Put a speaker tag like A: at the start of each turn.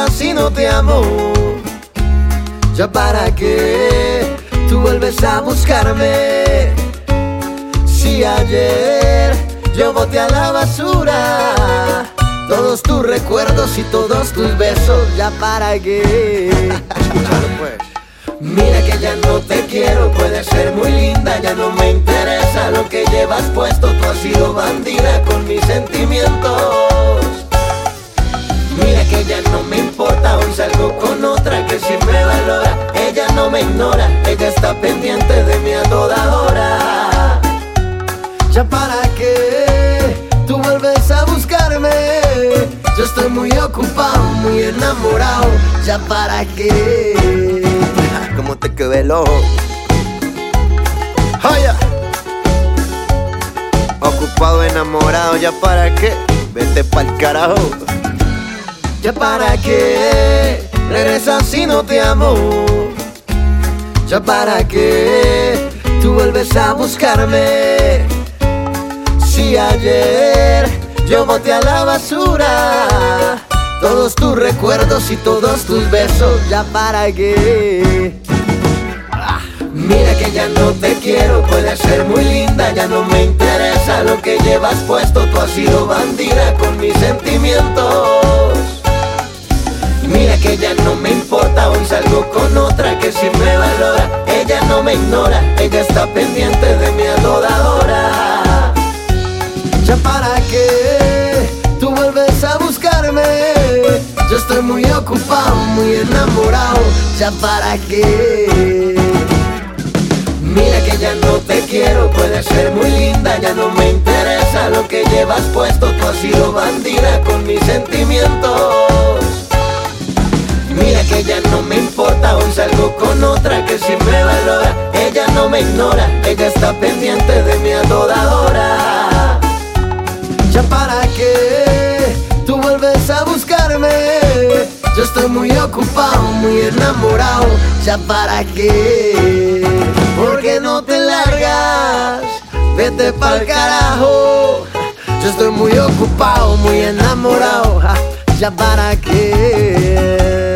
A: regresas si no te amo? ¿Ya para qué tú vuelves a buscarme? Si ayer yo boté a la basura todos tus recuerdos y todos tus besos, ¿ya para qué?
B: Escúchalo pues.
A: Mira que ya no te quiero, puedes ser muy linda, ya no me interesa lo que llevas puesto. Tú has sido bandida con mis sentimientos. Mira que ya no me importa, hoy salgo con otra que sí me valora. Ella no me ignora, ella está pendiente de mí a toda hora. ¿Ya para qué tú vuelves a buscarme? Yo estoy muy ocupado, muy enamorado. ¿Ya para qué?
B: ¿Cómo te quedó el ojo? ¡Oye! Ocupado, enamorado, ¿ya para qué? Vete pa'l carajo.
A: ¿Ya para qué regresas si no te amo? ¿Ya para qué tú vuelves a buscarme? Si ayer yo boté a la basura todos tus recuerdos y todos tus besos, ¿ya para qué? Mira que ya no te quiero, puedes ser muy linda, ya no me interesa lo que llevas puesto. Tú has sido bandida con mis sentimientos. Mira que ya no me importa, hoy salgo con otra que sí me valora. Ella no me ignora, ella está pendiente de mí a toda hora. ¿Ya para qué tú vuelves a buscarme? Yo estoy muy ocupado, muy enamorado. ¿Ya para qué? Mira que ya no te quiero, puedes ser muy linda, ya no me interesa lo que llevas puesto. Tú has sido bandida con mis sentimientos. Mira que ya no me importa, hoy salgo con otra que sí me valora. Ella no me ignora, ella está pendiente de mí a toda hora. ¿Ya para qué tú vuelves a buscarme? Yo estoy muy ocupado, muy enamorado. ¿Ya para qué? ¿Por qué no te largas? Vete pa'l carajo. Yo estoy muy ocupado, muy enamorado. ¿Ya para qué?